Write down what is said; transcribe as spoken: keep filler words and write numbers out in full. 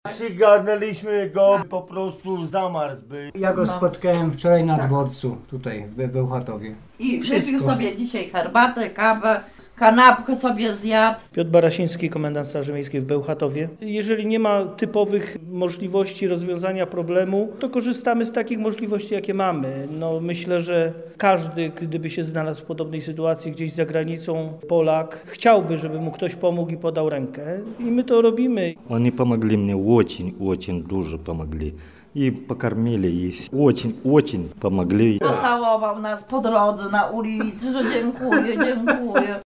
Przygarnęliśmy go, po prostu zamarzłby. Ja go spotkałem wczoraj na dworcu, tutaj w Bełchatowie. I Wszystko. wypił sobie dzisiaj herbatę, kawę, kanapkę sobie zjadł. Piotr Barasiński, komendant Straży Miejskiej w Bełchatowie. Jeżeli nie ma typowych możliwości rozwiązania problemu, to korzystamy z takich możliwości, jakie mamy. No, myślę, że każdy, gdyby się znalazł w podobnej sytuacji gdzieś za granicą, Polak, chciałby, żeby mu ktoś pomógł i podał rękę. I my to robimy. Они помогли мне очень, очень дуже помогли. И покормили, и очень, очень помогли. Pocałował nas po drodze na ulicy, że dziękuję, dziękuję.